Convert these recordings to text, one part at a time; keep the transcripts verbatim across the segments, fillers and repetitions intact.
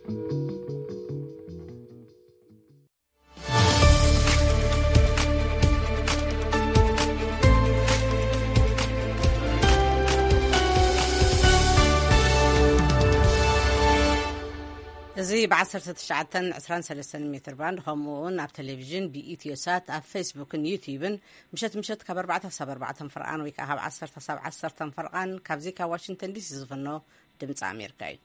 زي بعشرة تشعة عشرين ثلاثين متر باند خمون على التلفزيون بإيتيوسات على فيسبوك يوتيوب مشت مشت كبر بعتها صبر بعتها فرقان ويكها بعشرة سبع عشرة فرقان كابزيكا واشنطن دي سي زفنو دمت أمريكاي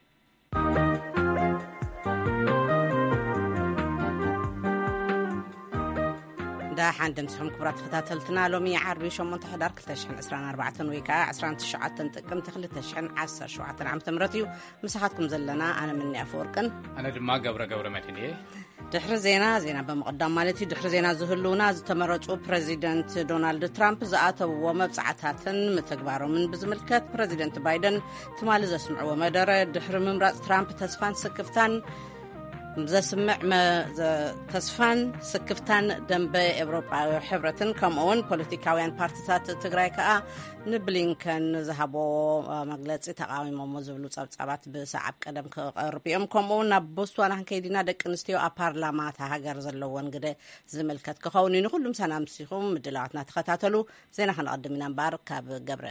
دا حان سحم كبرات ختاتلتنا لومي عربي شمون تحضر كلتشحن عسران أربعة ويكا عسران تشعة تنتقم تخلتشحن عسر شوعة عام تمرتيو مساحاتكم زلنا أنا مني أفوركن أنا دما قبرة قبرة ماتيني دحر زينا زينا بمقدام مالتي دحر زينا زهلونا زتمرجو بريزيدنت دونالد ترامب زاتو ومبصعتاتن متغبارو من بزملكت بريزيدنت بايدن تمال زسمعوا مدره دحر ممراጽ ترامب تسفان سكفتان زسمع ما تسفان سكفتان دنب أوروبا حبرتن كمون بوليتيكاويان بارتيات تግራይ ከዓ ንብሊንከን ዝሃቦ መግለጺ ተቃዋሚ መዝብሉ ጸብጻባት በሰዓብ ቀደም ከርቢኦም ከምውን ናብ ቦስዋና ከይዲና ደቂ ኣንስትዮ ኣብ ፓርላማ ሃገር ዘለዎን ግደ ዝምልከት ክኸውን ይኑ ሁሉም ሰላም ሲኹም ምድላዋትና ተኸታተሉ ዜና ክንቀድም ኢና እምበር ካብ ገብረ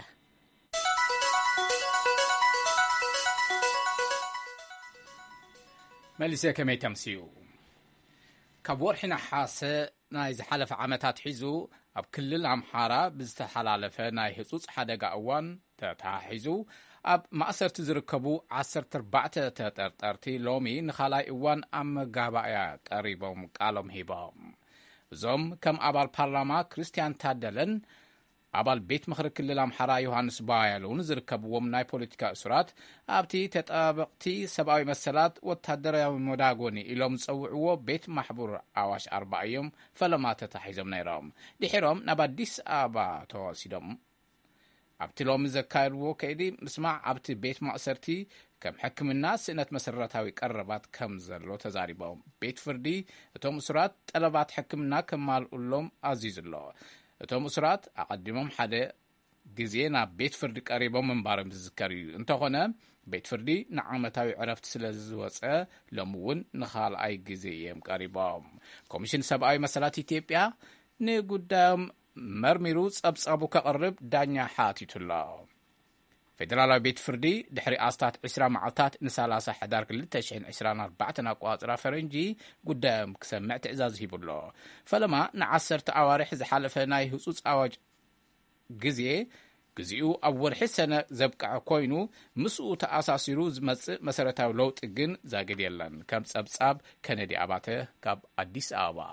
ماليزيا كما تمسيو كبور حين حاسة ناي زحلف عامتات حيزو أب كل الأمحارة بزتحلالفة ناي هصوص حدقة أوان تتحيزو أب مأسر تزركبو عصر تربعت تترترتي لومي نخالاي أوان أم قابايا قريبهم قالهم هيبهم زوم كم أبال بارلاما كريستيان تادلن أبال بيت مخر كل الأمحارة يوهانس بايلون زركبوهم ناي بوليتيكا أسرات أبتي تتابقتي سبعوي مسلات وتهدريا مداغوني إلوم تصوعوه بيت محبور عواش أربع يوم فلما تتحيزم نيرام دحيرام نباديس أبا تواسيدم أبتي لوم زكايرو كيدي مسمع أبتي بيت مأسرتي كم حكم الناس سنة مسرتاوي قربات كم زلو تزاريبهم بيت فردي توم أسرات طلبات حكمنا كمال أولوم عزيز الله توم أسرات أقدمهم حدا جزينا بيت فردي قريبهم من بارم تذكري انت هنا بيت فردي نعمتاوي عرفت سلازوصة لمون نخال أي جزيهم قريبهم كوميشن سبعي مسالات إثيوبيا نقدام مرميروز أبس أبو كقرب دانيا حاتي الله فدرالي بيت فردي دحري آستات عسرا معطات نسالاسة حدار كل تشحن عسران أربعة ناقوات فرنجي قدام كسمع تعزاز هيب الله فلما نعسر تعوارح زحالفة ناي هصوص أواج جزيه جزيو أول حسنة زبقع كوينو مسؤو تأساسيرو زمسء مسارتاو لوت إجن زاقل يلن كم سبساب كندي أباته كاب أديس آبا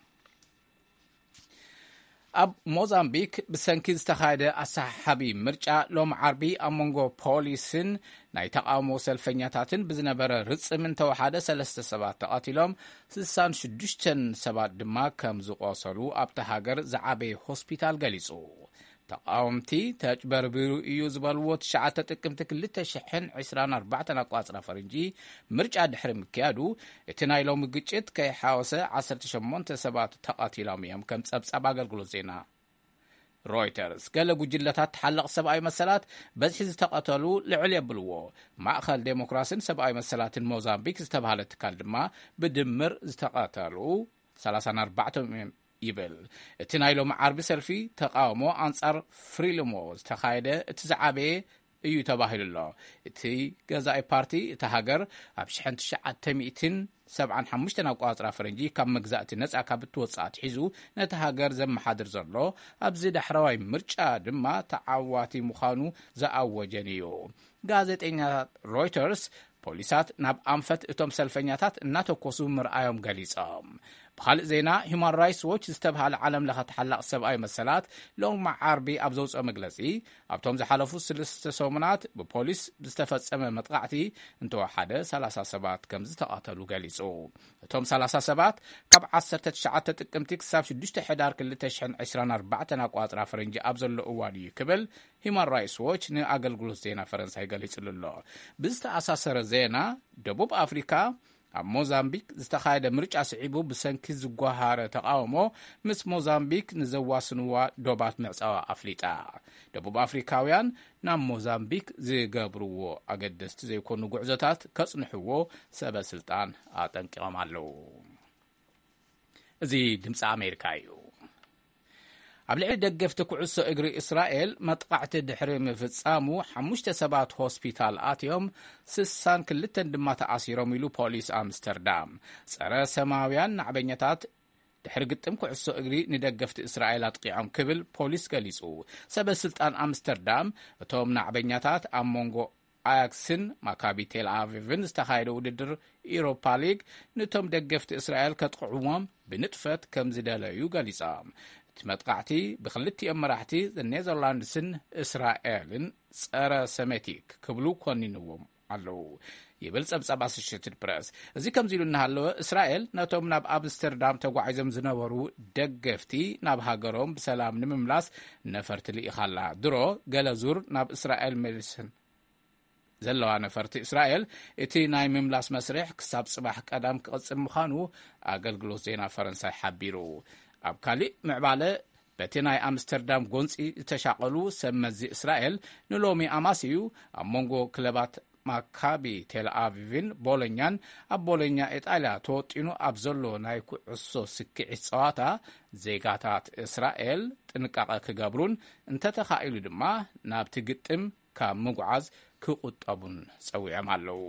أب موزامبيك بسنكيز تخايدة أصحابي مرجع لوم عربي أمونغو بوليسن ناي تقامو سلفنياتاتن بزنبرة رتس من توحادة سلسة سبات تقاتلهم سلسان شدشتن سبات دما كم زقاصلو أب تهاجر زعابي هوسبيتال غاليسو تقاومتي تجبر بيرو إيو زبالوات شعاتة تكمت كلتا شحن عسران أربعة ناقواصرا فرنجي مرجع دحرم كيادو اتناي لو مقجت كي حاوسة عصر تشمون تسبات تقاتلهم يم كم تسبس أباقل قلوزينا رويترز قال جلتات تحلق سبعي مسالات بزحز تقاتلو لعليا بلوو مأخل ديمقراسين سبعي مسالات موزامبيك استبهالت كالدما بدمر استقاتلو سلاسان أربعة يبل اتنايلو معارب سلفي تقاومو أنصار فريلموز تخايدة اتزعابي ايو تباهل الله اتي غزاي بارتي اتهاجر ابشحن تشعة تميتين سبعان حمشتنا وقاطرة فرنجي كم مجزأت الناس أكابت توصعت حيزو نتهاجر زم حادر زرلو أبزيد حرواي مرجع دما تعواتي مخانو زاو جنيو غازت إنها رويترز بوليسات ناب أنفت اتوم سلفنياتات ناتو كوسو مرآيوم غاليسام بخالق زينا هيومان رايتس ووتش استبها العالم لها تحلق سبعي مسالات لو مع عربي أبزوز أمغلسي أبتوم زحالفو سلسة سومنات ببوليس بستفت سمى مطقعتي انتو حدا سلاسة سبات كمز تقاتلو غاليسو توم سلاسة سبات كاب عصر تتشعات تتكمتك ساب شدوشت حدار كل تشحن عشران أربعة ناقوات فرنجي أبزل لأوالي كبل هيومان رايتس ووتش ني أقل قلوز زينا فرنسا غاليسو لله بزت أساسر زينا دبوب أفريكا ኣብ ሞዛምቢክ ዝተኻየደ ምርጫ ስዒቡ ብሰንኪ ዝጓሃረ ተቃውሞ ምስ ሞዛምቢክ ንዘዋስንዋ ዶባት ምዕፃዋ ኣፍሊጣ ደቡብ ኣፍሪካውያን ናብ ሞዛምቢክ ዝገብርዎ ኣገደስቲ ዘይኮኑ ጉዕዞታት ከጽንሕዎ ሰበስልጣን ኣጠንቂቖም ኣለዉ። እዚ ድምፂ ኣሜሪካ እዩ። ኣብ ልዕሊ ደገፍቲ ኩዕሶ እግሪ እስራኤል መጥቃዕቲ ድሕሪ ምፍጻሙ ሓሙሽተ ሰባት ሆስፒታል ኣትዮም ስሳን ክልተን ድማ ተኣሲሮም ኢሉ ፖሊስ ኣምስተርዳም ጸረ ሰማያውያን ናዕበኛታት ድሕሪ ግጥም ኩዕሶ እግሪ ንደገፍቲ እስራኤል ኣጥቂዖም ክብል ፖሊስ ገሊጹ። ሰበስልጣን ኣምስተርዳም እቶም ናዕበኛታት ኣብ መንጎ ኣያክስን ማካቢ ቴል ኣቪቭን ዝተኻየደ ውድድር ኢሮፓ ሊግ ነቶም ደገፍቲ እስራኤል ከጥቅዕዎም ብንጥፈት ከም ዝደለዩ ገሊጾም። መጥቃዕቲ ብክልቲኦም መራሕቲ ኔዘርላንድስን እስራኤልን ጸረ ሰሜቲክ ክብሉ ኮኒንዎም ኣለዉ ይብል ጸብጻብ ኣሶሺየትድ ፕሬስ። እዚ ከምዚ ኢሉ እናሃለወ እስራኤል ነቶም ናብ ኣምስተርዳም ተጓዒዞም ዝነበሩ ደገፍቲ ናብ ሃገሮም ብሰላም ንምምላስ ነፈርቲ ልኢኻላ። ድሮ ገለ ዙር ናብ እስራኤል ሜልስን ዘለዋ ነፈርቲ እስራኤል እቲ ናይ ምምላስ መስርሕ ክሳብ ጽባሕ ቀዳም ክቕጽል ምዃኑ ኣገልግሎት ዜና ፈረንሳይ ሓቢሩ። ኣብ ካሊእ ምዕባለ በቲ ናይ ኣምስተርዳም ጎንፂ ዝተሻቐሉ ሰመዚ እስራኤል ንሎሚ ኣማስዩ ኣብ መንጎ ክለባት ማካቢ ቴል ኣቪቭን ቦሎኛን ኣብ ቦሎኛ ኢጣልያ ተወጢኑ ኣብ ዘሎ ናይ ኩዕሶ ስክዒት ጸዋታ ዜጋታት እስራኤል ጥንቃቐ ክገብሩን እንተተኻኢሉ ድማ ናብቲ ግጥም ካብ ምጉዓዝ ክቁጠቡን ጸዊዖም ኣለዉ።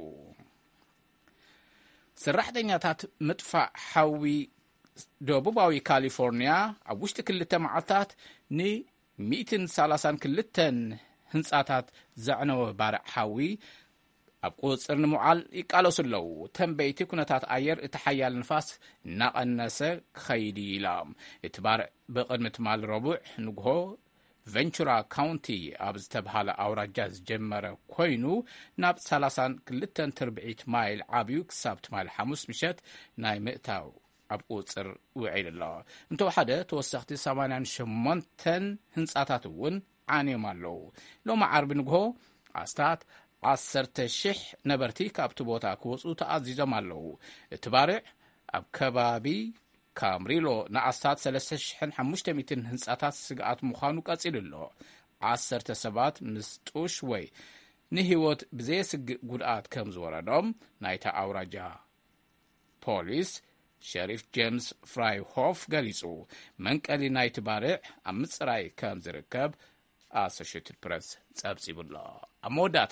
ሰራሕተኛታት ምጥፋእ ሓዊ ደቡባዊ ካሊፎርኒያ ኣብ ውሽጢ ክልተ መዓልታት ን100 ሰላሳ ሁለት ህንጻታት ዘዕነወ ባርዕ ሓዊ ኣብ ቁጽር ንምውዓል ይቃለሱ ኣለዉ። ተንበይቲ ኩነታት ኣየር እቲ ሓያል ንፋስ እናቐነሰ ክኸይድ ኢሎም እቲ ባርዕ ብቕድሚ ትማል ረቡዕ ንግሆ ቬንቹራ ካውንቲ ኣብ ዝተብሃለ ኣውራጃ ዝጀመረ ኮይኑ ናብ ሰላሳ ሁለት ትርብዒት ማይል ዓብዩ ክሳብ ትማል ሓሙስ ምሸት ናይ ምእታው ኣብ ቁጽር ውዒል ኣሎ። እንተወሓደ ተወሰኽቲ ሰማንያ ሸሞንተ ህንጻታት እውን ዓንዮም ኣለዉ። ሎሚ ዓርቢ ንግሆ ኣስታት ዓሰርተ ሽሕ ነበርቲ ካብቲ ቦታ ክወፁ ተኣዚዞም ኣለዉ። እቲ ባርዕ ኣብ ከባቢ ካምሪሎ ንኣስታት ሰለስተ ሽሕ ሓሙሽተ ሚእቲ ህንጻታት ስግኣት ምዃኑ ቀጺሉ ኣሎ። ዓሰርተ ሰባት ምስ ጡሽ ወይ ንህይወት ብዘየስግእ ጉድኣት ከም ዝወረዶም ናይታ ኣውራጃ ፖሊስ ሸሪፍ ጄምስ ፍራይሆፍ ገሊጹ። መንቀሊ ናይቲ ባርዕ ኣብ ምጽራይ ከም ዝርከብ ኣሶሺየትድ ፕሬስ ጸብጺቡሎ። ኣብ መወዳእታ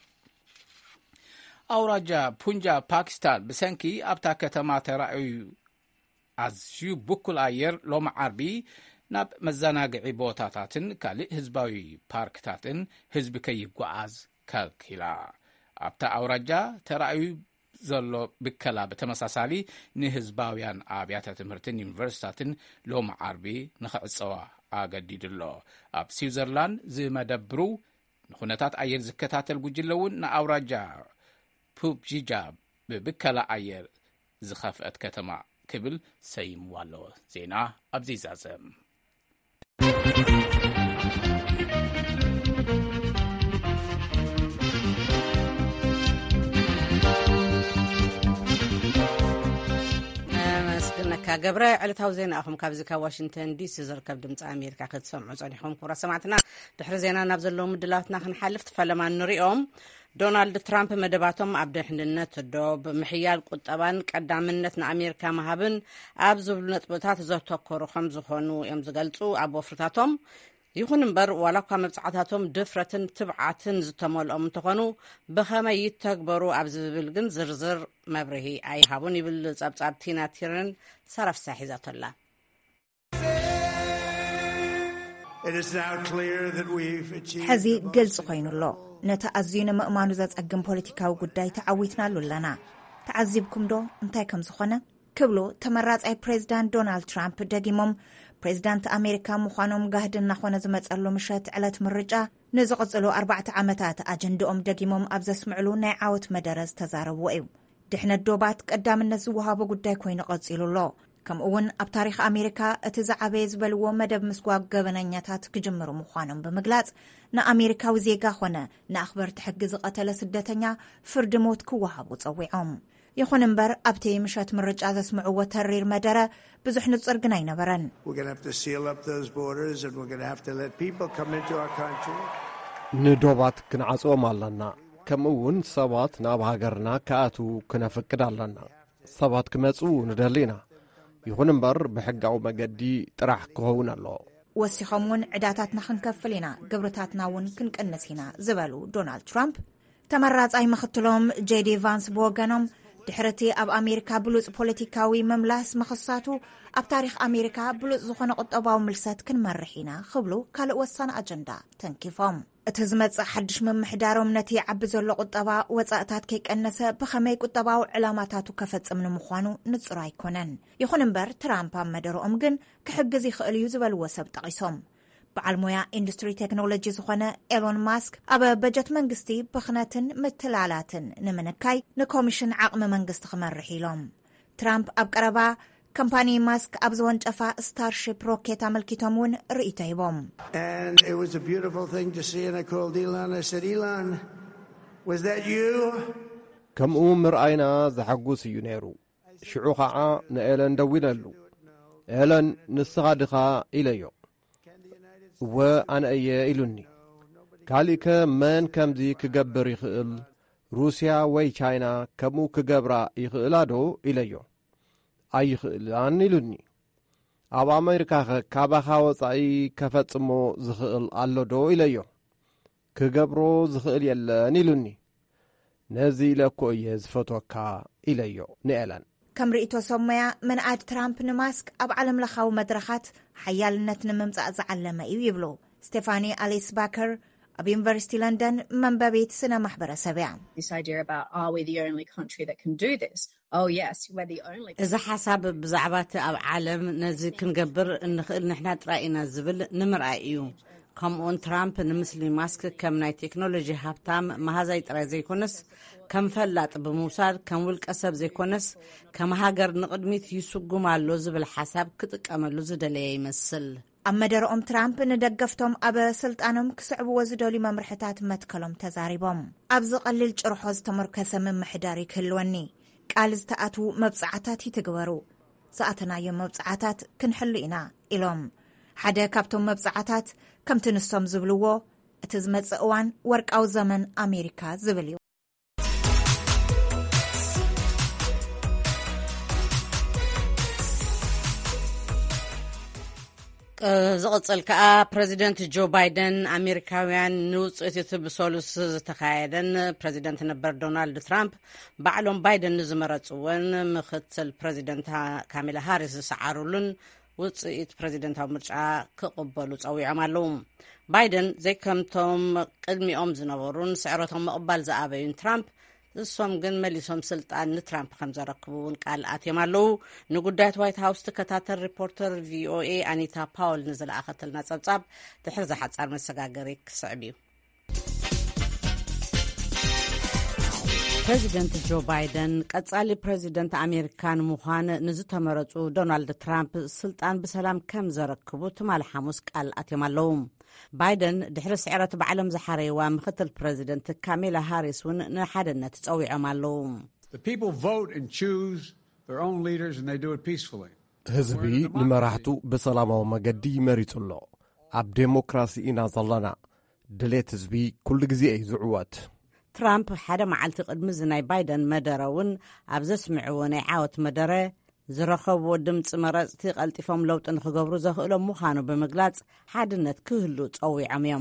ኣውራጃ ፑንጃብ ፓኪስታን ብሰንኪ ኣብታ ከተማ ተራእዩ ኣዝዩ ብኩል ኣየር ሎሚ ዓርቢ ናብ መዘናግዒ ቦታታትን ካልእ ህዝባዊ ፓርክታትን ህዝቢ ከይጓዓዝ ከልኪላ። ኣብታ ኣውራጃ ተራእዩ ዘሎ ብከላ ብተመሳሳሊ ንህዝባውያን ኣብያተ ትምህርትን ዩኒቨርሲታትን ሎሚ ዓርቢ ንኽዕፀዋ ኣገዲድሎ። ኣብ ስዊዘርላንድ ዝመደብሩ ንኹነታት ኣየር ዝከታተል ጉጅለ እውን ንኣውራጃ ፑብጂጃ ብብከላ ኣየር ዝኸፍአት ከተማ ክብል ሰይምዋ ኣለዎ። ዜና ኣብዚ ይዛዘም። መስግነካ ገብረ ዕለታዊ ዜና ኣኹም ካብዚ ካብ ዋሽንተን ዲሲ ዝርከብ ድምፂ ኣሜሪካ ክትሰምዑ ጸኒሖም። ክቡራ ሰማዕትና ድሕሪ ዜና ናብ ዘለዉ ምድላትና ክንሓልፍ ተፈለማ ንሪኦም። ዶናልድ ትራምፕ መደባቶም ኣብ ድሕንነት ዶብ ምሕያል ቁጠባን ቀዳምነት ንኣሜሪካ መሃብን ኣብ ዝብሉ ነጥብታት ዘተኮሩ ከም ዝኾኑ እዮም ዝገልጹ ኣብ ወፍርታቶም። ይኹን እምበር ዋላ እኳ መብጻዕታቶም ድፍረትን ትብዓትን ዝተመልኦም እንተኾኑ ብኸመይ ይተግበሩ ኣብ ዝብል ግን ዝርዝር መብርሂ ኣይሃቡን ይብል ጸብጻብ ቲና ቲርን ሰረፍሳ ሒዛቶላ። ሕዚ ግልጽ ኮይኑሎ ነቲ ኣዝዩ ንምእማኑ ዘጸግም ፖለቲካዊ ጉዳይ ተዓዊትናሉ ኣለና። ተዓዚብኩም ዶ እንታይ ከም ዝኾነ ክብሉ ተመራጻይ ፕሬዚዳንት ዶናልድ ትራምፕ ደጊሞም ፕሬዚዳንት ኣሜሪካ ምዃኖም ጋህድ እናኾነ ዝመጸሉ ምሸት ዕለት ምርጫ ንዝቕጽሉ ኣርባዕተ ዓመታት ኣጀንድኦም ደጊሞም ኣብ ዘስምዕሉ ናይ ዓወት መደረ ዝተዛረብዎ እዩ። ድሕነት ዶባት ቀዳምነት ዝወሃቦ ጉዳይ ኮይኑ ቐጺሉሎ። ከምኡውን ኣብ ታሪኽ ኣሜሪካ እቲ ዝዓበየ ዝበልዎ መደብ ምስጓግ ገበነኛታት ክጅምሩ ምዃኖም ብምግላጽ ንኣሜሪካዊ ዜጋ ኾነ ንኣኽበርቲ ሕጊ ዝቐተለ ስደተኛ ፍርዲ ሞት ክወሃቡ ጸዊዖም። ይኹን እምበር ኣብቲ ምሸት ምርጫ ዘስምዕዎ ተሪር መደረ ብዙሕ ንጹር ግን ኣይነበረን። ንዶባት ክንዓጽኦም ኣለና፣ ከምኡውን ሰባት ናብ ሃገርና ከኣቱ ክነፍቅድ ኣለና። ሰባት ክመጹ ንደሊና፣ ይኹን እምበር ብሕጋዊ መገዲ ጥራሕ ክኸውን ኣሎ። ወሲኾም እውን ዕዳታትና ክንከፍል ኢና፣ ግብርታትና እውን ክንቅንስ ኢና ዝበሉ ዶናልድ ትራምፕ ተመራጻይ ምኽትሎም ጄዲ ቫንስ ብወገኖም ድሕርቲ ኣብ ኣሜሪካ ብሉጽ ፖለቲካዊ መምላስ መኽሳቱ ኣብ ታሪኽ ኣሜሪካ ብሉጽ ዝኾነ ቁጠባዊ ምልሰት ክንመርሕ ኢና ክብሉ ካልእ ወሳኒ ኣጀንዳ ተንኪፎም እቲ ዝመጽእ ሓድሽ ምምሕዳሮም ነቲ ዓቢ ዘሎ ቁጠባ ወጻእታት ከይቀነሰ ብኸመይ ቁጠባዊ ዕላማታቱ ከፈጽም ንምዃኑ ንጹር ኣይኮነን። ይኹን እምበር ትራምፕ ኣብ መደረኦም ግን ክሕግዝ ይኽእል እዩ ዝበልዎ ሰብ ጠቒሶም በዓል ሞያ ኢንዱስትሪ ቴክኖሎጂ ዝኾነ ኤሎን ማስክ ኣብ በጀት መንግስቲ ብኽነትን ምትላላትን ንምንካይ ንኮሚሽን ዓቕሚ መንግስቲ ክመርሕ ኢሎም። ትራምፕ ኣብ ቀረባ ካምፓኒ ማስክ ኣብ ዝወንጨፋ ስታርሺፕ ሮኬት ኣመልኪቶም እውን ርእይቶ ሂቦም ከምኡ ምርኣይና ዘሐጉስ እዩ ነይሩ። ሽዑ ኸዓ ንኤለን ደው ኢለሉ። ኤለን ንስኻ ድኻ ኢለዮ እወ ኣነ እየ ኢሉኒ። ካሊእ ከ መን ከምዚ ክገብር ይኽእል? ሩስያ ወይ ቻይና ከምኡ ክገብራ ይኽእላ ዶ ኢለዮ። ኣይኽእላን ኢሉኒ። ኣብ ኣሜሪካ ካባኻ ወጻኢ ከፈጽሞ ዝኽእል ኣሎ ዶ ኢለዮ። ክገብሮ ዝኽእል የለን ኢሉኒ። ነዚ ኢለኮ እየ ዝፈትወካ ኢለዮ ንኤለን። ከም ርእቶ ሰሞያ መንኣድ ትራምፕ ንማስክ ኣብ ዓለም ለኻዊ መድረኻት ሓያልነት ንምምጻእ ዝዓለመ እዩ ይብሉ ስቴፋኒ ኣሊስ ባከር ኣብ ዩኒቨርሲቲ ለንደን መንበቤት ስነ ማሕበረሰብ እያ። እዚ ሓሳብ ብዛዕባ እቲ ኣብ ዓለም ነዚ ክንገብር እንኽእል ንሕና ጥራይ ኢና ዝብል ንምርኣይ እዩ። ከምኡውን ትራምፕ ንምስሊ ማስክ ከም ናይ ቴክኖሎጂ ሃብታም መሃዛይ ጥራይ ዘይኮነስ ከም ፈላጥ ብምውሳድ ከም ውልቀ ሰብ ዘይኮነስ ከም ሃገር ንቕድሚት ይስጉም ኣሎ ዝብል ሓሳብ ክጥቀመሉ ዝደለየ ይመስል። ኣብ መደረኦም ትራምፕ ንደገፍቶም ኣብ ስልጣኖም ክስዕብዎ ዝደልዩ መምርሕታት መትከሎም ተዛሪቦም ኣብዚ ቀሊል ጭርሖ ዝተመርከሰ ምምሕዳር ክህልወኒ ቃል ዝተኣትዉ መብፅዓታት ይትግበሩ፣ ዝኣተናዮም መብፅዓታት ክንሕሉ ኢና ኢሎም። ሓደ ካብቶም መብፅዓታት ከምቲ ንሶም ዝብልዎ እቲ ዝመጽእ እዋን ወርቃዊ ዘመን ኣሜሪካ ዝብል እዩ። ዝቕጽል ከዓ ፕረዚደንት ጆ ባይደን ኣሜሪካውያን ንውፅኢት እቲ ብሰሉስ ዝተኻየደን ፕረዚደንት ነበር ዶናልድ ትራምፕ ባዕሎም ባይደን ንዝመረፅዎን ምክትል ፕረዚደንት ካሜላ ሃሪስ ዝሰዓሩሉን ውፅኢት ፕረዚደንታዊ ምርጫ ክቕበሉ ፀዊዖም ኣለዉ። ባይደን ዘይከምቶም ቅድሚኦም ዝነበሩን ስዕረቶም ምቕባል ዝኣበዩን ትራምፕ እሶም ግን መሊሶም ስልጣን ንትራምፕ ከም ዘረክቡ እውን ቃል ኣትዮም ኣለዉ። ንጉዳያት ዋይት ሃውስ ትከታተል ሪፖርተር ቪኦኤ ኣኒታ ፓውል ንዝለኣኸተልና ጸብጻብ ድሕሪ ዝሓጻር መሰጋገሪ ክስዕብ እዩ። ፕሬዚደንት ጆ ባይደን ቀጻሊ ፕሬዚደንት ኣሜሪካ ንምዃን ንዝተመረፁ ዶናልድ ትራምፕ ስልጣን ብሰላም ከም ዘረክቡ ትማል ሓሙስ ቃል ኣትዮም ኣለዉ። ባይደን ድሕሪ ስዕረት ብዓለም ዝሓረይዋ ምክትል ፕሬዚደንት ካሜላ ሃሪስ እውን ንሓደነት ፀዊዖም ኣለዉ። ህዝቢ ንመራሕቱ ብሰላማዊ መገዲ ይመሪጹ ኣሎ። ኣብ ዴሞክራሲ ኢና ዘለና። ድሌት ህዝቢ ኩሉ ግዜ እዩ ዝዕወት። ትራምፕ ሓደ መዓልቲ ቅድሚ ዝናይ ባይደን መደረ እውን ኣብ ዘስምዕዎ ናይ ዓወት መደረ ዝረኸብዎ ድምፂ መረፅቲ ቀልጢፎም ለውጢ ንክገብሩ ዘኽእሎም ምዃኑ ብምግላጽ ሓድነት ክህሉ ፀዊዖም እዮም።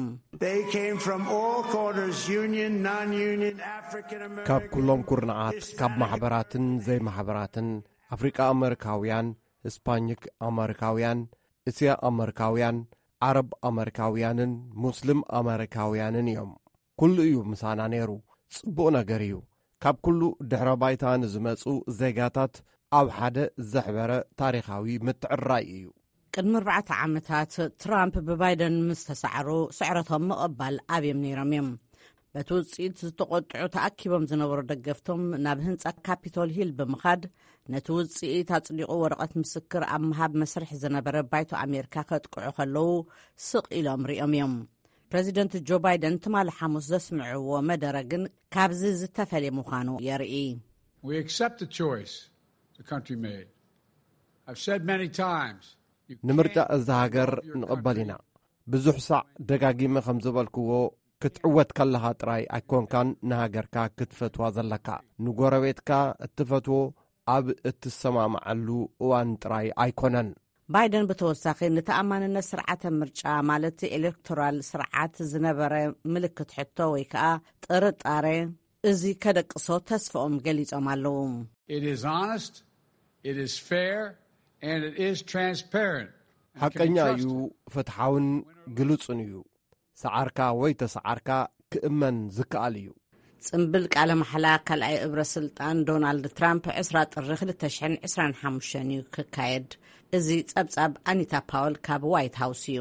ካብ ኩሎም ኩርናዓት ካብ ማሕበራትን ዘይማሕበራትን ኣፍሪቃ ኣሜሪካውያን፣ እስፓኒክ ኣሜሪካውያን፣ እስያ ኣሜሪካውያን፣ ዓረብ ኣሜሪካውያንን ሙስሊም ኣሜሪካውያንን እዮም። ኩሉ እዩ ምሳና ነይሩ። ጽቡቕ ነገር እዩ። ካብ ኩሉ ድሕረ ባይታ ንዝመፁ ዜጋታት ኣብ ሓደ ዘሕበረ ታሪኻዊ ምትዕራይ እዩ። ቅድሚ ኣርባዕተ ዓመታት ትራምፕ ብባይደን ምስ ተሰዕሩ ስዕረቶም ምቕባል ኣብዮም ነይሮም እዮም። በቲ ውፅኢት ዝተቖጥዑ ተኣኪቦም ዝነበሩ ደገፍቶም ናብ ህንጻ ካፒቶል ሂል ብምኻድ ነቲ ውፅኢት ኣጽዲቑ ወረቐት ምስክር ኣብ ምሃብ መስርሕ ዝነበረ ባይቶ ኣሜሪካ ከጥቅዑ ከለዉ ስቕ ኢሎም ሪኦም እዮም። ፕሬዚደንት ጆ ባይደን ትማል ሓሙስ ዘስምዕዎ መደረ ግን ካብዚ ዝተፈልየ ምዃኑ የርኢ። We accept the choice the country made. I've said many times. ንምርጫ እዚ ሃገር ንቕበል ኢና ብዙሕ ሳዕ ደጋጊመ ከም ዝበልክዎ ክትዕወት ከለኻ ጥራይ ኣይኮንካን ንሃገርካ ክትፈትዋ ዘለካ ንጎረቤትካ እትፈትዎ ኣብ እትሰማምዓሉ እዋን ጥራይ ኣይኮነን። ባይደን ብተወሳኺ ንተኣማንነት ስርዓተ ምርጫ ማለት ኤሌክቶራል ስርዓት ዝነበረ ምልክት ሕቶ ወይ ከዓ ጥርጣሬ እዚ ከደቅሶ ተስፋኦም ገሊፆም ኣለዉ። It is honest, it is fair, and it is transparent. ሓቀኛ እዩ፣ ፍትሓውን ግልጹን እዩ። ሰዓርካ ወይ ተሰዓርካ ክእመን ዝከኣል እዩ። ጽምብል ቃለ መሓላ ካልኣይ እብረ ስልጣን ዶናልድ ትራምፕ ዕስራ ጥሪ ክልተ ሽሕን ዕስራን ሓሙሽተን እዩ ክካየድ። እዚ ጸብጻብ ኣኒታ ፓወል ካብ ዋይት ሃውስ እዩ።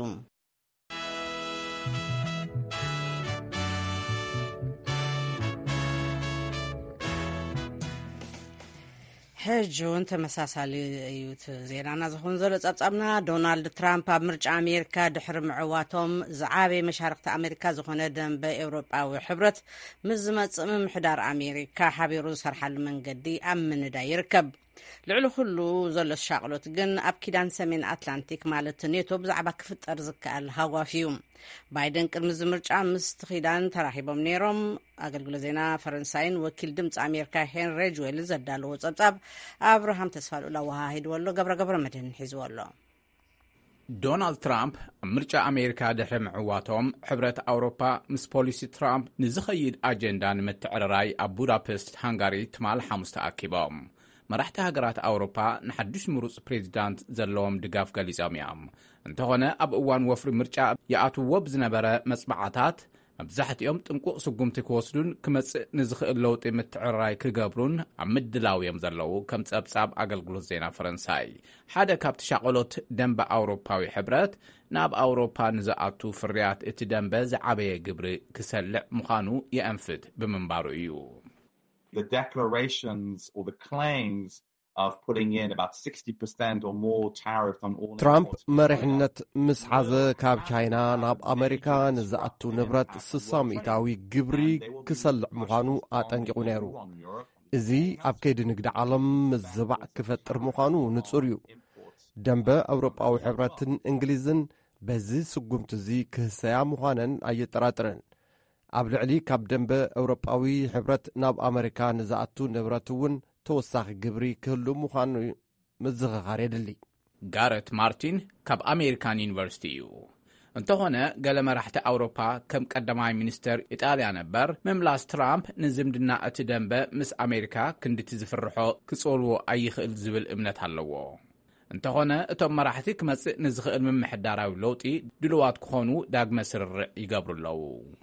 ሕጂ እውን ተመሳሳሊ እዩ ዜናና ዝኹን ዘሎ ጸብጻብና ዶናልድ ትራምፕ ኣብ ምርጫ ኣሜሪካ ድሕሪ ምዕዋቶም ዝዓበየ መሻርክቲ ኣሜሪካ ዝኾነ ደንበ ኤውሮጳዊ ሕብረት ምስ ዝመጽእ ምምሕዳር ኣሜሪካ ሓቢሩ ዝሰርሓሉ መንገዲ ኣብ ምንዳይ ይርከብ። ልዕሊ ኩሉ ዘሎ ሻቅሎት ግን ኣብ ኪዳን ሰሜን ኣትላንቲክ ማለት ኔቶ ብዛዕባ ክፍጠር ዝከኣል ሃዋፍ እዩ። ባይደን ቅድሚ ዝምርጫ ምስቲ ኪዳን ተራኺቦም ነይሮም። ኣገልግሎት ዜና ፈረንሳይን ወኪል ድምፂ ኣሜሪካ ሄንሪ ሬጅዌል ዘዳለዎ ጸብጻብ ኣብርሃም ተስፋልኡላ ወሃሂድዎ ኣሎ። ገብረ ገብረ መድህን ሒዝዎ ኣሎ። ዶናልድ ትራምፕ ኣብ ምርጫ ኣሜሪካ ድሕሪ ምዕዋቶም ሕብረት ኣውሮፓ ምስ ፖሊሲ ትራምፕ ንዝኸይድ ኣጀንዳ ንምትዕርራይ ኣብ ቡዳፔስት ሃንጋሪ ትማል ሓሙስ ተኣኪቦም። መራሕቲ ሃገራት ኣውሮፓ ንሓድሽ ምሩፅ ፕሬዚዳንት ዘለዎም ድጋፍ ገሊፆም እዮም። እንተኾነ ኣብ እዋን ወፍሪ ምርጫ ይኣትውዎ ብዝነበረ መፅባዓታት መብዛሕትኦም ጥንቁቕ ስጉምቲ ክወስዱን ክመጽእ ንዝኽእል ለውጢ ምትዕርራይ ክገብሩን ኣብ ምድላው እዮም ዘለዉ። ከም ጸብጻብ ኣገልግሎት ዜና ፈረንሳይ ሓደ ካብቲ ሻቐሎት ደንበ ኣውሮፓዊ ሕብረት ናብ ኣውሮፓ ንዝኣቱ ፍርያት እቲ ደንበ ዝዓበየ ግብሪ ክሰልዕ ምዃኑ የአንፍት ብምንባሩ እዩ። The declarations or the claims of putting in about sixty percent or more tariff on all ትራምፕ መሪሕነት ምስ ሓዘ ካብ ቻይና ናብ ኣሜሪካ ንዝኣቱ ንብረት ስሳ ሚእታዊ ግብሪ ክሰልዕ ምዃኑ ኣጠንቂቑ ነይሩ። እዚ ኣብ ከይዲ ንግዲ ዓለም ምዝባዕ ክፈጥር ምዃኑ ንጹር እዩ። ደንበ ኣውሮጳዊ ሕብረትን እንግሊዝን በዚ ስጉምቲ እዚ ክህሰያ ምዃነን ኣየጠራጥረን። ኣብ ልዕሊ ካብ ደንበ ኤውሮጳዊ ሕብረት ናብ ኣሜሪካ ንዝኣቱ ንብረት እውን ተወሳኺ ግብሪ ክህሉ ምዃኑ ምዝኽኻር የድሊ። ጋረት ማርቲን ካብ ኣሜሪካን ዩኒቨርሲቲ እዩ። እንተኾነ ገለ መራሕቲ ኣውሮፓ ከም ቀዳማይ ሚኒስተር ኢጣልያ ነበር ምምላስ ትራምፕ ንዝምድና እቲ ደንበ ምስ ኣሜሪካ ክንድቲ ዝፍርሖ ክጸልዎ ኣይኽእል ዝብል እምነት ኣለዎ። እንተኾነ እቶም መራሕቲ ክመጽእ ንዝኽእል ምምሕዳራዊ ለውጢ ድልዋት ክኾኑ ዳግመ ስርርዕ ይገብሩ ኣለዉ።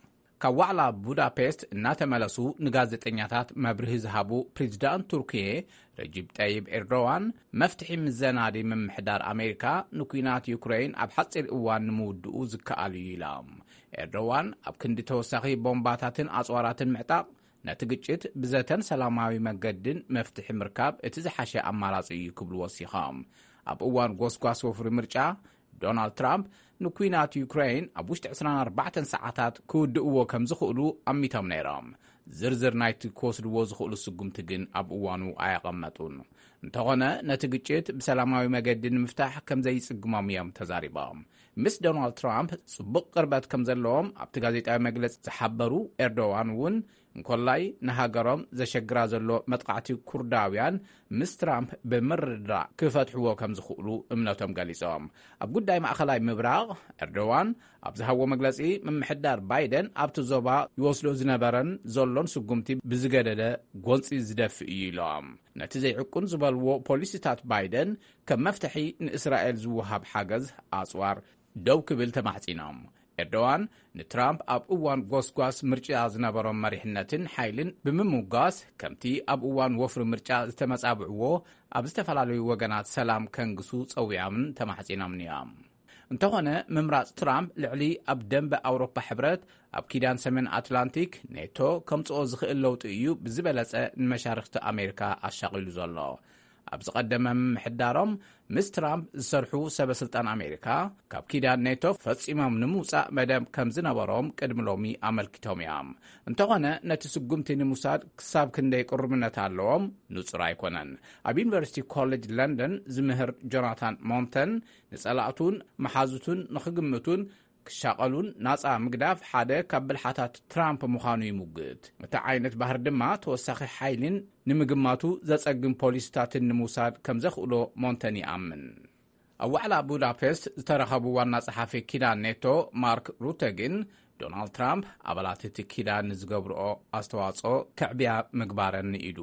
ካብ ዋዕላ ቡዳፔስት እናተመለሱ ንጋዜጠኛታት መብርሂ ዝሃቡ ፕሬዚዳንት ቱርኪየ ረጂብ ጠይብ ኤርዶዋን መፍትሒ ምዘናዲ ምምሕዳር ኣሜሪካ ንኩናት ዩክሬን ኣብ ሓፂር እዋን ንምውድኡ ዝከኣሉ እዩ ኢሎም። ኤርዶዋን ኣብ ክንዲ ተወሳኺ ቦምባታትን ኣጽዋራትን ምዕጣቕ ነቲ ግጭት ብዘተን ሰላማዊ መንገድን መፍትሒ ምርካብ እቲ ዝሓሸ ኣማራጺ እዩ ክብሉ ወሲኾም። ኣብ እዋን ጎስጓስ ወፍሪ ምርጫ ዶናልድ ትራምፕ ንኩናት ዩክሬን ኣብ ውሽጢ ዕስራን ኣርባዕተን ሰዓታት ክውድእዎ ከም ዝኽእሉ ኣሚቶም ነይሮም። ዝርዝር ናይቲ ክወስድዎ ዝኽእሉ ስጉምቲ ግን ኣብ እዋኑ ኣያቐመጡን። እንተኾነ ነቲ ግጭት ብሰላማዊ መገዲ ንምፍታሕ ከም ዘይጽግሞም እዮም ተዛሪቦም። ምስ ዶናልድ ትራምፕ ጽቡቕ ቅርበት ከም ዘለዎም ኣብቲ ጋዜጣዊ መግለፂ ዝሓበሩ ኤርዶዋን እውን እንኮላይ ንሃገሮም ዘሸግራ ዘሎ መጥቃዕቲ ኩርዳውያን ምስ ትራምፕ ብምርድራዕ ክፈትሕዎ ከም ዝኽእሉ እምነቶም ገሊፆም። ኣብ ጉዳይ ማእኸላይ ምብራቕ ኤርዶዋን ኣብ ዝሃቦ መግለፂ ምምሕዳር ባይደን ኣብቲ ዞባ ይወስዶ ዝነበረን ዘሎን ስጉምቲ ብዝገደደ ጎንፂ ዝደፍእ እዩ ኢሎም። ነቲ ዘይዕቁን ዝበልዎ ፖሊሲታት ባይደን ከም መፍትሒ ንእስራኤል ዝውሃብ ሓገዝ ኣጽዋር ደው ክብል ተማሕፂኖም። ኤርዶዋን ንትራምፕ ኣብ እዋን ጎስጓስ ምርጫ ዝነበሮም መሪሕነትን ሓይልን ብምምጓስ ከምቲ ኣብ እዋን ወፍሪ ምርጫ ዝተመጻብዕዎ ኣብ ዝተፈላለዩ ወገናት ሰላም ከንግሱ ጸዊዖምን ተማሕፂኖምን እዮም። እንተኾነ ምምራጽ ትራምፕ ልዕሊ ኣብ ደንበ ኣውሮፓ ሕብረት ኣብ ኪዳን ሰሜን ኣትላንቲክ ኔቶ ከምጽኦ ዝኽእል ለውጢ እዩ ብዝበለጸ ንመሻርክቲ ኣሜሪካ ኣሻቒሉ ዘሎ። ኣብዚ ቀደመ ምሕዳሮም ምስ ትራምፕ ዝሰርሑ ሰበስልጣን ኣሜሪካ ካብ ኪዳን ኔቶ ፈጺሞም ንምውፃእ መደብ ከም ዝነበሮም ቅድሚ ሎሚ ኣመልኪቶም እዮም። እንተኾነ ነቲ ስጉምቲ ንምውሳድ ክሳብ ክንደይ ቅርብነት ኣለዎም ንጹር ኣይኮነን። ኣብ ዩኒቨርሲቲ ኮሌጅ ለንደን ዝምህር ጆናታን ሞንተን ንጸላእቱን መሓዙቱን ንኽግምቱን ክሻቐሉን ናፃ ምግዳፍ ሓደ ካብ ብልሓታት ትራምፕ ምዃኑ ይሙግት። እቲ ዓይነት ባህር ድማ ተወሳኺ ሓይልን ንምግማቱ ዘጸግም ፖሊስታትን ንምውሳድ ከም ዘኽእሎ ሞንተን ይኣምን። ኣብ ዋዕላ ቡዳፔስት ዝተረኸቡ ዋና ጸሓፊ ኪዳን ኔቶ ማርክ ሩተ ግን ዶናልድ ትራምፕ ኣባላት እቲ ኪዳን ዝገብርኦ ኣስተዋጽኦ ክዕብያ ምግባረን ኢዱ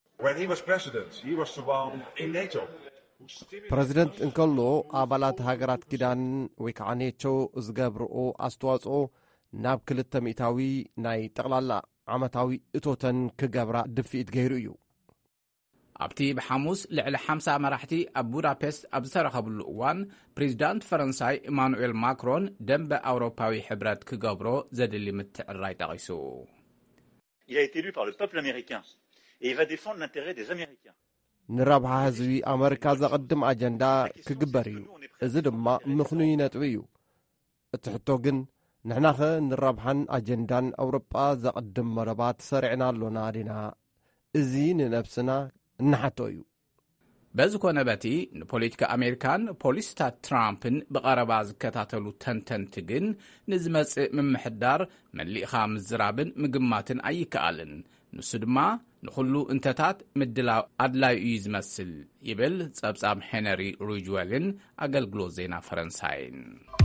ፕረዚደንት እንከሎ ኣባላት ሃገራት ኪዳን ወይ ከዓ ኔቶ ዝገብርኦ ኣስተዋጽኦ ናብ ክልተ ሚእታዊ ናይ ጠቕላላ ዓመታዊ እቶተን ክገብራ ድፊኢት ገይሩ እዩ። ኣብቲ ብሓሙስ ልዕሊ ሓምሳ መራሕቲ ኣብ ቡዳፔስት ኣብ ዝተረኸብሉ እዋን ፕሬዚዳንት ፈረንሳይ ኢማኑኤል ማክሮን ደንበ ኣውሮፓዊ ሕብረት ክገብሮ ዘድሊ ምትዕርራይ ጠቒሱ ንረብሓ ህዝቢ ኣሜሪካ ዘቐድም ኣጀንዳ ክግበር እዩ። እዚ ድማ ምኽኑይ ነጥቢ እዩ። እቲ ሕቶ ግን ንሕናኸ ንረብሓን ኣጀንዳን ኣውሮጳ ዘቐድም መረባት ሰሪዕና ኣሎና ዲና? እዚ ንነብስና እናሓቶ እዩ። በዚ ኮነ በቲ ንፖለቲካ ኣሜሪካን ፖሊስታት ትራምፕን ብቐረባ ዝከታተሉ ተንተንቲ ግን ንዝመጽእ ምምሕዳር መሊእኻ ምዝራብን ምግማትን ኣይከኣልን። ንሱ ድማ ንኹሉ እንተታት ምድላው ኣድላይ እዩ ዝመስል ይብል ጸብጻብ ሄነሪ ሩጅዌልን ኣገልግሎት ዜና ፈረንሳይን።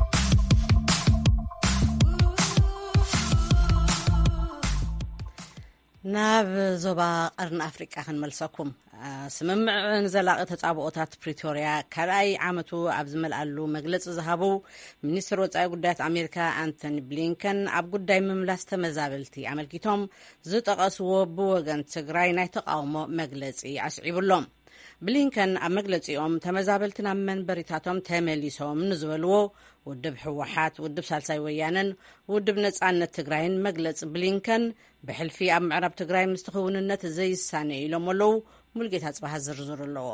ናብ ዞባ ቀርኒ ኣፍሪቃ ክንመልሰኩም። ስምምዕን ዘላቒ ተጻብኦታት ፕሪቶርያ ካልኣይ ዓመቱ ኣብ ዝመልኣሉ መግለፂ ዝሃቡ ሚኒስትር ወጻኢ ጉዳያት ኣሜሪካ ኣንቶኒ ብሊንከን ኣብ ጉዳይ ምምላስ ተመዛበልቲ ኣመልኪቶም ዝጠቐስዎ ብወገን ትግራይ ናይ ተቃውሞ መግለፂ ኣስዒቡሎም። ብሊንከን ኣብ መግለፂኦም ተመዛበልቲ ናብ መንበሪታቶም ተመሊሶም ንዝበልዎ ውድብ ሕወሓት፣ ውድብ ሳልሳይ ወያነን ውድብ ነጻነት ትግራይን መግለፂ ብሊንከን ብሕልፊ ኣብ ምዕራብ ትግራይ ምስ ትኽውንነት ዘይሳነ ኢሎም ኣለዉ። ሙልጌታ ጽባህ ዝርዝር ኣለዎ።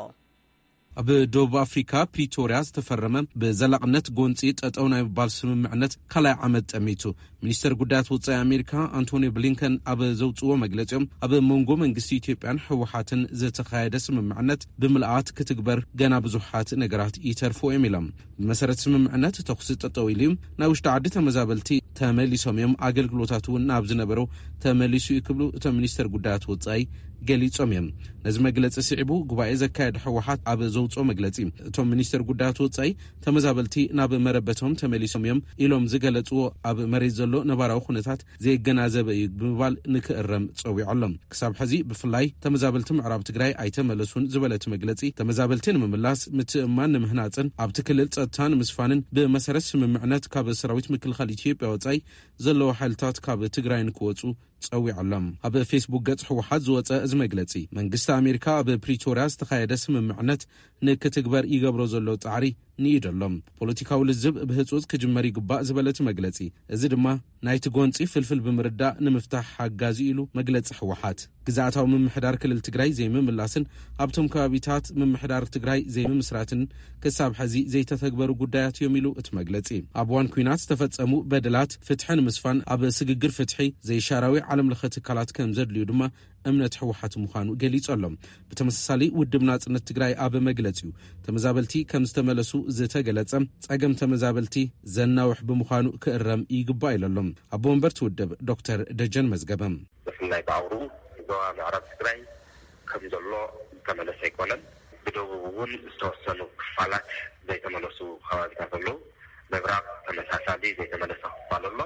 ኣብ ደቡብ ኣፍሪካ ፕሪቶርያ ዝተፈረመ ብዘላቕነት ጎንፂ ጠጠው ናይ ምባል ስምምዕነት ካልኣይ ዓመት ጠሚቱ ሚኒስተር ጉዳያት ወጻኢ ኣሜሪካ ኣንቶኒ ብሊንከን ኣብ ዘውፅዎ መግለፂኦም ኣብ መንጎ መንግስቲ ኢትዮጵያን ሕወሓትን ዝተኻየደ ስምምዕነት ብምልኣት ክትግበር ገና ብዙሓት ነገራት ይተርፉ እዮም ኢሎም። ብመሰረት ስምምዕነት ተኹሲ ጠጠው ኢሉ ናይ ውሽጢ ዓዲ ተመዛበልቲ ተመሊሶም እዮም ኣገልግሎታት እውን ናብ ዝነበረው ተመሊሱ ይክብሉ እቶም ሚኒስተር ጉዳያት ወጻኢ ገሊጾም እዮም። ነዚ መግለፂ ስዒቡ ጉባኤ ዘካየደ ሕወሓት ኣብ ዘውፅኦ መግለፂ እቶም ሚኒስተር ጉዳያት ወጻኢ ተመዛበልቲ ናብ መረበቶም ተመሊሶም እዮም ኢሎም ዝገለጽዎ ኣብ መሬት ዘሎ ነባራዊ ኩነታት ዘይገናዘበ እዩ ብምባል ንክእረም ፀዊዖሎም። ክሳብ ሕዚ ብፍላይ ተመዛበልቲ ምዕራብ ትግራይ ኣይተመለሱን ዝበለት መግለፂ ተመዛበልቲ ንምምላስ ምትእማን ንምህናፅን ኣብቲ ክልል ፀጥታን ምስፋንን ብመሰረት ስምምዕነት ካብ ሰራዊት ምክልኻል ኢትዮጵያ ወጻኢ ዘለዎ ሓይልታት ካብ ትግራይ ንክወፁ ፀዊዖሎም። ኣብ ፌስቡክ ገጽ ሕወሓት ዝወፀ እዚ መግለፂ መንግስቲ ኣሜሪካ ኣብ ፕሪቶርያ ዝተኻየደ ስምምዕነት ንክትግበር ይገብሮ ዘሎ ጻዕሪ ንኢደሎም ፖለቲካዊ ልዝብ ብህፁፅ ክጅመር ይግባእ ዝበለት መግለፂ እዚ ድማ ናይቲ ጎንፂ ፍልፍል ብምርዳእ ንምፍታሕ ሓጋዚ ኢሉ መግለፂ ሕወሓት ግዛኣታዊ ምምሕዳር ክልል ትግራይ ዘይምምላስን ኣብቶም ከባቢታት ምምሕዳር ትግራይ ዘይምምስራትን ክሳብ ሕዚ ዘይተተግበሩ ጉዳያት እዮም ኢሉ እቲ መግለፂ ኣብ ዋን ኩናት ዝተፈጸሙ በደላት ፍትሕን ምስፋን ኣብ ስግግር ፍትሒ ዘይሻራዊ ዓለም ለኸ ትካላት ከም ዘድልዩ ድማ እምነት ሕወሓት ምዃኑ ገሊጾሎም። ብተመሳሳሊ ውድብ ናጽነት ትግራይ ኣብ መግለፂኡ ተመዛበልቲ ከም ዝተመለሱ ዝተገለጸ ጸገም ተመዛበልቲ ዘናውሕ ብምዃኑ ክእረም ይግባእ ኢሎም ኣቦ ወንበር ትውድብ ዶክተር ደጀን መዝገበም ብፍላይ ባዕሩ ዞባ ምዕራብ ትግራይ ከም ዘሎ ተመለሰ ኣይኮነን። ብደቡብ እውን ዝተወሰኑ ክፋላት ዘይተመለሱ ከባቢታት ኣለዉ። ምዕራብ ተመሳሳሊ ዘይተመለሰ ክፋል ኣሎ።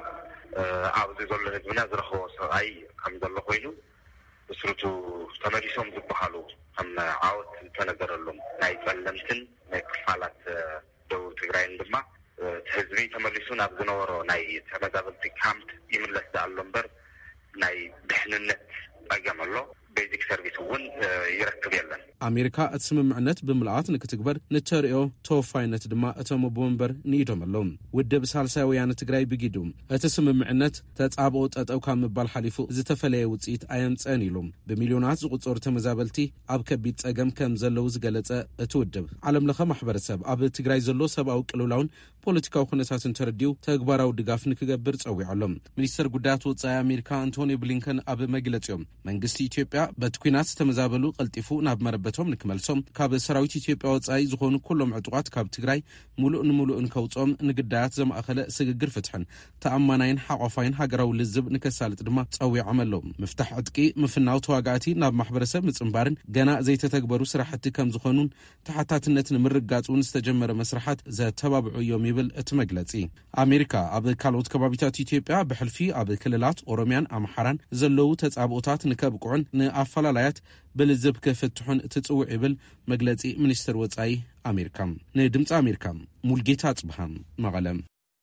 ኣብዚ ዘሎ ህዝብና ዝረኽቦ ሰብኣይ ከም ዘሎ ኮይኑ ብስሩቱ ተመሊሶም ዝበሃሉ ከም ዓወት ዝተነገረሎም ናይ ጸለምትን ናይ ክፋላት ደቡብ ትግራይን ድማ ህዝቢ ተመሊሱ ናብ ዝነበሮ ናይ ተመዛበልቲ ካምፕ ይምለስ ኣሎ እምበር ናይ ድሕንነት ጸገም ኣሎ። ቤዚክ ሰርቪስ እውን ይረክብ የለን። ኣሜሪካ እቲ ስምምዕነት ብምልኣት ንክትግበር ንተርእዮ ተወፋይነት ድማ እቶም ቦምበር ንኢዶም ኣሎም ውድብ ሳልሳይ ወያነ ትግራይ ብጊዱ እቲ ስምምዕነት ተጻብኦ ጠጠው ካብ ምባል ሓሊፉ ዝተፈለየ ውጽኢት ኣየምፀን ኢሎም ብሚልዮናት ዝቁጸሩ ተመዛበልቲ ኣብ ከቢድ ጸገም ከም ዘለው ዝገለጸ እቲ ውድብ ዓለም ለኸ ማሕበረሰብ ኣብ ትግራይ ዘሎ ሰብኣዊ ቅልውላውን ፖለቲካዊ ኩነታትን ተረዲዩ ተግባራዊ ድጋፍ ንክገብር ጸዊዖሎም ሚኒስተር ጉዳያት ወጻኢ ኣሜሪካ አንቶኒ ብሊንከን ኣብ መግለጺኦም መንግስቲ ኢትዮጵያ በቲ ኩናት ተመዛበሉ ቀልጢፉ ናብ መረበቶም ንክመልሶም ካብ ሰራዊት ኢትዮጵያ ወጻኢ ዝኾኑ ኩሎም ዕጡቃት ካብ ትግራይ ሙሉእ ንሙሉእ ንከውጾም ንግዳያት ዘማእኸለ ስግግር ፍትሕን ተኣማናይን ሓቆፋይን ሃገራዊ ልዝብ ንከሳልጥ ድማ ጸዊዖም ኣለው ምፍታሕ ዕጥቂ ምፍናው ተዋጋእቲ ናብ ማሕበረሰብ ምጽምባርን ገና ዘይተተግበሩ ስራሕቲ ከም ዝኾኑን ተሓታትነት ንምርጋጹን ዝተጀመረ መስራሓት ዘተባብዑ እዮም ይብል እቲ መግለጺ ኣሜሪካ ኣብ ካልኦት ከባቢታት ኢትዮጵያ ብሕልፊ ኣብ ክልላት ኦሮሚያን ኣምሓራን ዘለው ተጻብኦታት ንከብቁዕን ንኣፈላላያት ብልዝብ ክፍትሑን ትጽውዕ ይብል መግለጺ ሚኒስትር ወጻኢ ኣሜሪካ ንድምፂ ኣሜሪካ ሙልጌታ ጽብሃም መቐለም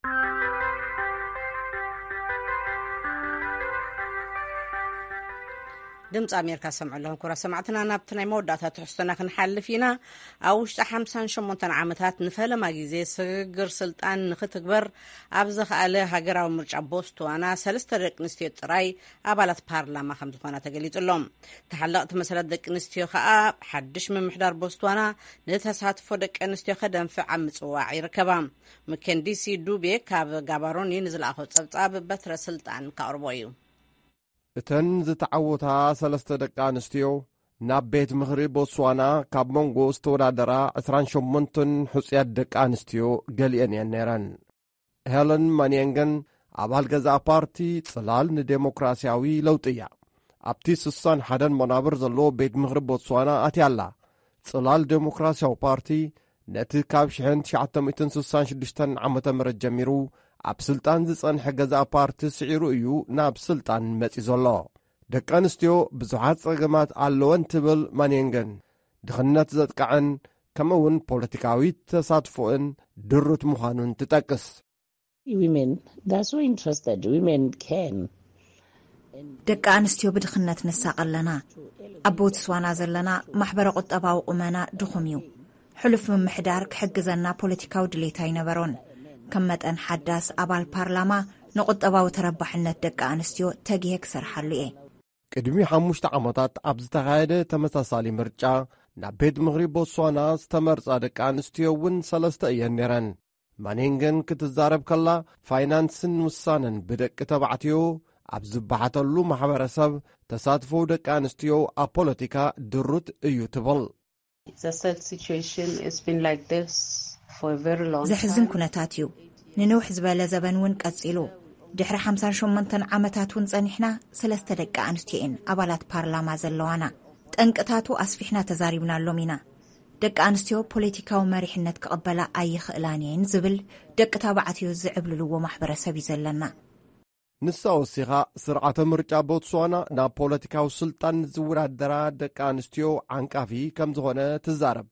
ድምፂ ኣሜሪካ ሰምዑ ኣለኹም ኩራ ሰማዕትና ናብቲ ናይ መወዳእታ ትሕዝቶና ክንሓልፍ ኢና ኣብ ውሽጢ ሓምሳን ሸሞንተን ዓመታት ንፈለማ ግዜ ስግግር ስልጣን ንኽትግበር ኣብ ዝኸኣለ ሃገራዊ ምርጫ ቦትስዋና ሰለስተ ደቂ ኣንስትዮ ጥራይ ኣባላት ፓርላማ ከም ዝኾና ተገሊጹሎም ተሓለቕቲ መሰረት ደቂ ኣንስትዮ ከዓ ሓድሽ ምምሕዳር ቦትስዋና ንተሳትፎ ደቂ ኣንስትዮ ከደንፍዕ ኣብ ምጽዋዕ ይርከባ ምኬንዲሲ ዱቤ ካብ ጋባሮኒ ንዝለኣኾ ጸብጻብ በትረ ስልጣን ካቕርቦ እዩ እተን ዝተዓወታ ሰለስተ ደቂ ኣንስትዮ ናብ ቤት ምኽሪ ቦትስዋና ካብ መንጎ ዝተወዳደራ ዕስራን ሸሞንተን ሕፁያት ደቂ ኣንስትዮ ገሊአን እየን ነይረን ሄለን ማንየንገን ኣባል ገዛእ ፓርቲ ጽላል ንዴሞክራስያዊ ለውጢ እያ ኣብቲ ስሳን ሓደን መናብር ዘለዎ ቤት ምኽሪ ቦትስዋና ኣትያላ ጽላል ዴሞክራስያዊ ፓርቲ ነቲ ካብ ሽሕን ትሽዓተ ሚእትን ስሳን ሽዱሽተ ዓመተ ምህረት ጀሚሩ ኣብ ስልጣን ዝጸንሐ ገዛእ ፓርቲ ስዒሩ እዩ ናብ ስልጣን መጺ ዘሎ ደቂ ኣንስትዮ ብዙሓት ጸገማት ኣለወን ትብል ማንየንገን ድኽነት ዘጥቃዕን ከምኡውን ፖለቲካዊ ተሳትፎን ድሩት ምዃኑን ትጠቅስ ደቂ ኣንስትዮ ብድኽነት ንሳቕ ኣለና ኣብ ቦትስዋና ዘለና ማሕበረ ቁጠባዊ ቁመና ድኹም እዩ ሕሉፍ ምምሕዳር ክሕግዘና ፖለቲካዊ ድሌታ ይነበሮን ከም መጠን ሓዳስ ኣባል ፓርላማ ንቁጠባዊ ተረባሕነት ደቂ ኣንስትዮ ተጊሄ ክሰርሓሉ እየ ቅድሚ ሓሙሽተ ዓመታት ኣብ ዝተኻየደ ተመሳሳሊ ምርጫ ናብ ቤት ምኽሪ ቦትስዋና ዝተመርጻ ደቂ ኣንስትዮ እውን ሰለስተ እየን ነይረን ማንየንገን ክትዛረብ ከላ ፋይናንስን ውሳነን ብደቂ ተባዕትዮ ኣብ ዝበሓተሉ ማሕበረሰብ ተሳትፎ ደቂ ኣንስትዮ ኣብ ፖለቲካ ድሩት እዩ ትብል ዘሕዝን ኩነታት እዩ ንንውሕ ዝበለ ዘበን እውን ቀጺሉ ድሕሪ ሓምሳን ሸሞንተን ዓመታት እውን ጸኒሕና ሰለስተ ደቂ ኣንስትዮ እየን ኣባላት ፓርላማ ዘለዋና ጠንቅታቱ ኣስፊሕና ተዛሪብናሎም ኢና ደቂ ኣንስትዮ ፖለቲካዊ መሪሕነት ክቕበላ ኣይኽእላን እየን ዝብል ደቂ ተባዕትዮ ዝዕብልልዎ ማሕበረሰብ እዩ ዘለና ንሳ ወሲኻ ስርዓተ ምርጫ ቦትስዋና ናብ ፖለቲካዊ ስልጣን ዝውዳደራ ደቂ ኣንስትዮ ዓንቃፊ ከም ዝኾነ ትዛረብ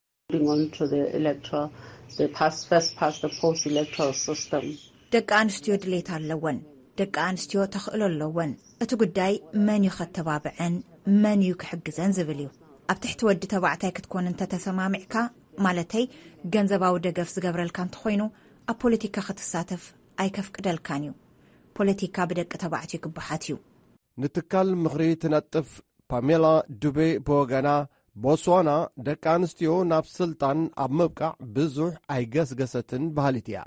ደቂ ኣንስትዮ ድሌት ኣለወን ደቂ ኣንስትዮ ተኽእሎ ኣለወን እቲ ጉዳይ መን እዩ ከተባብዐን መን እዩ ክሕግዘን ዝብል እዩ ኣብ ትሕቲ ወዲ ተባዕታይ ክትኮን እንተተሰማሚዕካ ማለተይ ገንዘባዊ ደገፍ ዝገብረልካ እንተኾይኑ ኣብ ፖለቲካ ክትሳተፍ ኣይከፍቅደልካን እዩ ፖለቲካ ብደቂ ተባዕትዮ ክበሓት እዩ ንትካል ምኽሪ ትነጥፍ ፓሜላ ዱቤ ብወገና ቦትስዋና ደቂ ኣንስትዮ ናብ ስልጣን ኣብ ምብቃዕ ብዙሕ ኣይገስገሰትን ባህሊት እያ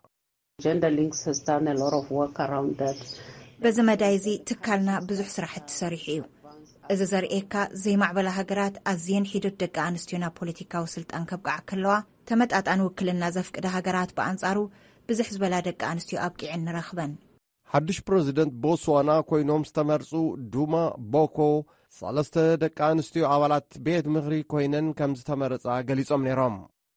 በዚ መዳይ እዚ ትካልና ብዙሕ ስራሕቲ ሰሪሑ እዩ እዚ ዘርኤካ ዘይማዕበላ ሃገራት ኣዝየን ሒዶት ደቂ ኣንስትዮ ናብ ፖለቲካዊ ስልጣን ከብቃዕ ከለዋ ተመጣጣን ውክልና ዘፍቅደ ሃገራት ብኣንጻሩ ብዙሕ ዝበላ ደቂ ኣንስትዮ ኣብቂዕን ንረኽበን ሓድሽ ፕረዚደንት ቦትስዋና ኮይኖም ዝተመርጹ ዱማ ቦኮ ሰለስተ ደቂ ኣንስትዮ ኣባላት ቤት ምኽሪ ኮይነን ከም ዝተመረጻ ገሊጾም ነይሮም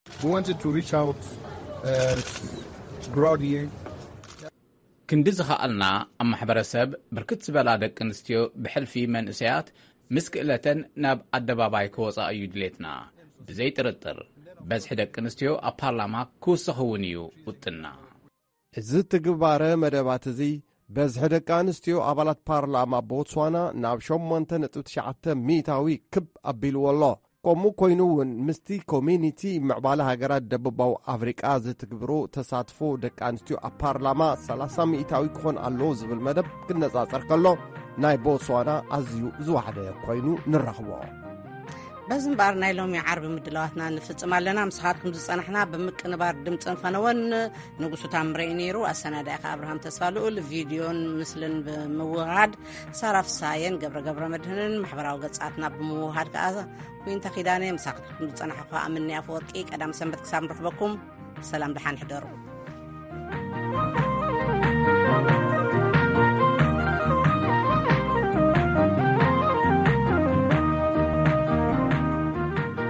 ክንዲ ዝኸኣልና ኣብ ማሕበረሰብ ብርክት ዝበላ ደቂ ኣንስትዮ ብሕልፊ መንእሰያት ምስ ክእለተን ናብ ኣደባባይ ክወፃ እዩ ድሌትና ብዘይ ጥርጥር በዝሒ ደቂ ኣንስትዮ ኣብ ፓርላማ ክውስኽ እውን እዩ ውጥና እዚ ትግባረ መደባት እዚ በዝሒ ደቂ ኣንስትዮ ኣባላት ፓርላማ ቦትስዋና ናብ ሸሞንተ ነጥቢ ትሽዓተ ሚእታዊ ክብ ኣቢልዎ ኣሎ ከምኡ ኮይኑ እውን ምስቲ ኮሚኒቲ ምዕባለ ሃገራት ደቡባዊ ኣፍሪቃ ዝትግብሮ ተሳትፎ ደቂ ኣንስትዮ ኣብ ፓርላማ ሰላሳ ሚእታዊ ክኾን ኣለዎ ዝብል መደብ ክነጻጸር ከሎ ናይ ቦትስዋና ኣዝዩ ዝዋሕደ ኮይኑ ንረኽቦ። በዚ እምበር ናይ ሎሚ ዓርቢ ምድላዋትና ንፍጽም ኣለና። ምስኻትኩም ዝጸናሕና ብምቅንባር ድምፅን ፈነወን ንጉሱ ታምረኢ ነይሩ። ኣሰናዳኢኻ ኣብርሃም ተስፋልኡል፣ ቪድዮን ምስልን ብምውሃድ ሳራፍ ሳየን ገብረ ገብረ መድህንን ማሕበራዊ ገጻትና ብምውሃድ ከዓ ኩንተ ኺዳነ ምስኻትኩም ዝጸናሕኻ ኣምኒ ኣፈወርቂ ቀዳም ሰንበት ክሳብ ንረኽበኩም ሰላም ድሓን ሕደሩ።